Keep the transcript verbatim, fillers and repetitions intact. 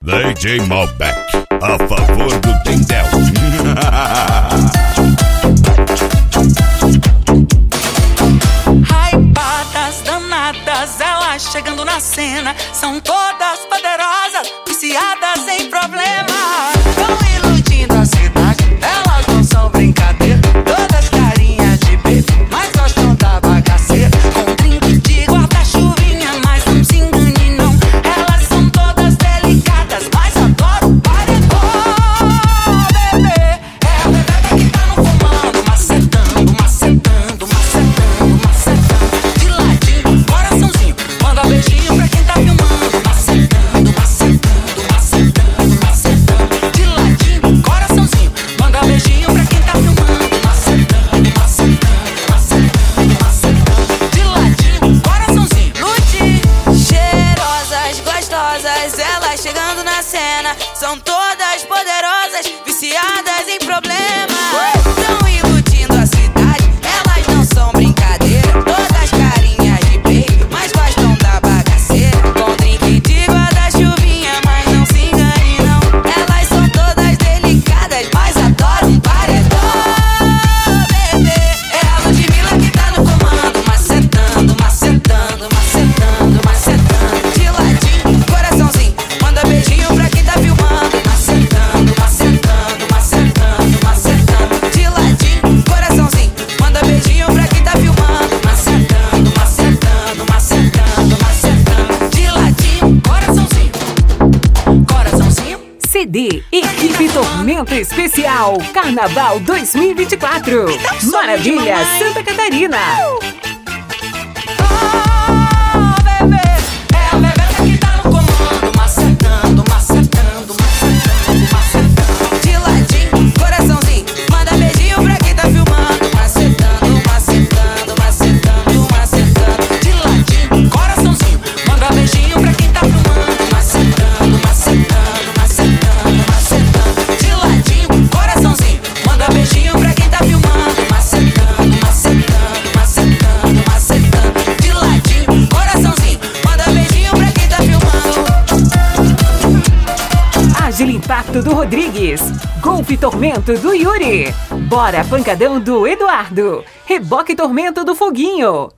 D J Malbec, a favor do Tendel. Hypadas, danadas, elas chegando na cena. São todas poderosas, viciadas em problemas. Vão iludindo a cidade, elas não são brincadeira. Todas carinhas de bebê, mas gostam da bagaceira. Com drink de guarda-chuvinha, mas não se engane não. Elas são todas delicadas, mas adoram o paredão. Bebê, é a bebê que tá no comando, macetando, macetando, macetando, macetando. De ladinho, coraçãozinho, manda beijinho pra quem tá filmando. Macetando, macetando, macetando, macetando. De ladinho, coraçãozinho, manda beijinho pra quem tá filmando. Macetando, macetando, macetando, macetando. De ladinho, coraçãozinho. Lute, cheirosas, gostosas, elas chegando na cena. São todas poderosas, viciadas em problemas. Tão iludindo a cidade, elas não são brincadeira. Todas carinhas de peito, mas gostam da bagaceira. Com drink de guarda-chuvinha, mas não se engane não. Elas são todas delicadas, mas adoram um paredão. Bebê, é a Ludmilla que tá no comando. Macetando, macetando, macetando, macetando. De ladinho, coraçãozinho, manda beijinho pra quem tá filmando. Macetando, macetando, macetando, macetando. De ladinho, coraçãozinho, manda beijinho pra quem tá filmando. Macetando, macetando, macetando, macetando. De ladinho, coraçãozinho, coraçãozinho. C D Equipe Tormento Especial Carnaval dois mil e vinte e quatro. Maravilha, Santa Catarina. Oh, bebê, é a bebê que tá no comando. Macetando, macetando, macetando, macetando. De ladinho, coraçãozinho, manda beijinho pra quem tá filmando. Macetando, macetando, macetando, macetando. De ladinho, coraçãozinho, manda beijinho pra quem tá filmando. Macetando, macetando, macetando, macetando. De ladinho, coraçãozinho, manda beijinho pra quem tá filmando. Macetando, macetando, macetando, macetando. De ladinho, coraçãozinho, manda beijinho pra quem tá filmando. Ágil Impacto do Rodrigues. Golpe Tormento do Yuri. Bora Pancadão do Eduardo. Reboque Tormento do Foguinho.